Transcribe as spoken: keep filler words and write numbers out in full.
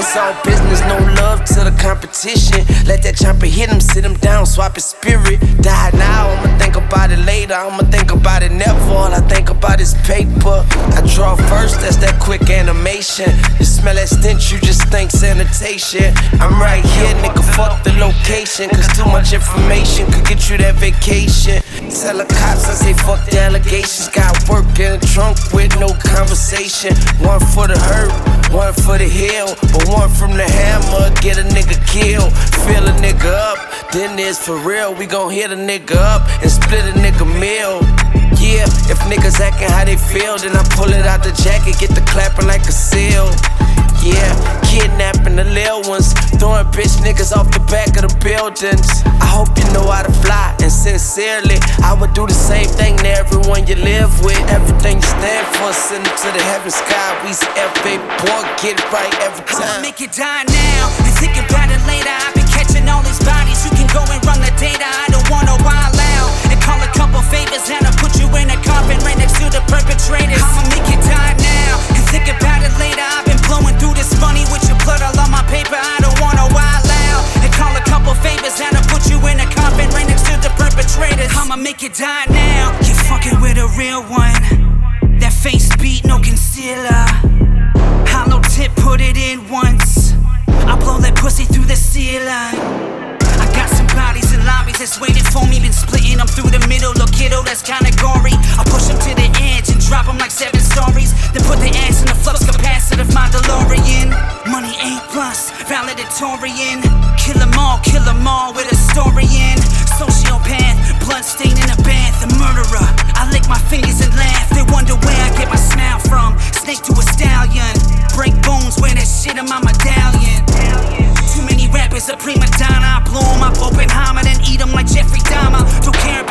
It's all business, no love to the competition. Let that chopper hit him, sit him down, swap his spirit. Die now, I'ma think about it later. I'ma think about it never. All I think about is paper. I draw first, that's that quick animation. You smell that stench, you just think sanitation. I'm right here, nigga, fuck the location. Cause too much information could get you that vacation. Tell the cops I say fuck the allegations. Got work in the trunk with no conversation. One for the hurt, one for the hill. But one from the hammer, get a nigga killed. Fill a nigga up, then it's for real. We gon' hit a nigga up and split a nigga meal. Yeah, if niggas acting how they feel, then I pull it out the jacket, get the clapping like a seal. Yeah, kidnapping the lil ones, throwing bitch niggas off the back of the buildings. I hope you know how to fly, and sincerely, I would do the same thing to everyone you live with. Everything you stand for, send it to the heaven sky. We say, F, baby boy, get it right every time. I'ma make it die now, and think about it later. I've been catching all these bodies, you can go and run the data. I don't wanna wild out, and call a couple favors, and I'll put you in a coffin right next to the perpetrators. I'ma make it die now, and think about it later. I've been blowing through this money with your blood all on my paper. I don't wanna wild out, and call a couple favors, and I'll put you in a coffin right next to the perpetrators. I'ma make it die now. You're fucking with a real one. That face beat, no concealer. Hollow tip, put it in once. I blow that pussy through the ceiling. I got some bodies in lobbies that's waiting for me. Been splitting them through the middle. Look, kiddo, that's kinda gory. I push them to the edge and drop them like seven stories. Then put the ass in the flux capacitor of my DeLorean. Money A plus, valedictorian. Kill them all, kill them all with a story in. Sociopath, blood stain in a bath. A murderer, I lick my fingers and laugh. They wonder where I get my smile from. Snake to a stallion. Break bones, wear that shit in my medallion. Too many rappers, a prima donna. I blow them up, open Hammer, then eat them like Jeffrey Dahmer. Don't care